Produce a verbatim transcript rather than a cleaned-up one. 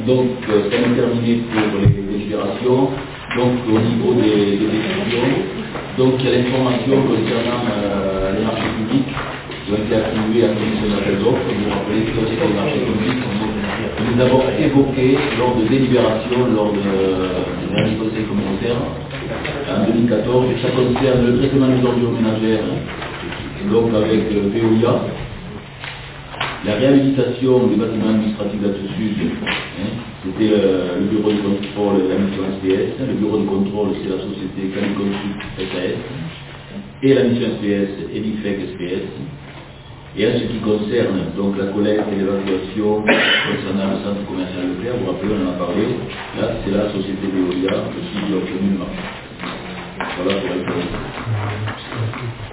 Donc, euh, ça m'a terminé pour les délibérations. Donc, au niveau des, des décisions, donc il y a l'information concernant euh, les marchés publics qui ont été attribués à la commission d'appel d'offres. Vous vous rappelez que c'était les marchés publics. Nous les avons évoqués lors de délibérations, lors de, du dernier conseil communautaire en deux mille quatorze. Ça concerne le traitement des ordures ménagères, donc avec euh, Veolia. La réhabilitation des bâtiments administratifs d'Altes-Sud, hein, c'était euh, le bureau de contrôle de la mission S P S, le bureau de contrôle c'est la société Caliconsult S A S, et la mission S P S Elifec S P S. Et en ce qui concerne donc la collecte et l'évacuation concernant le centre commercial Leclerc, vous vous rappelez, on en a parlé, là c'est la société Veolia, le site qui a obtenu le marché. Voilà pour être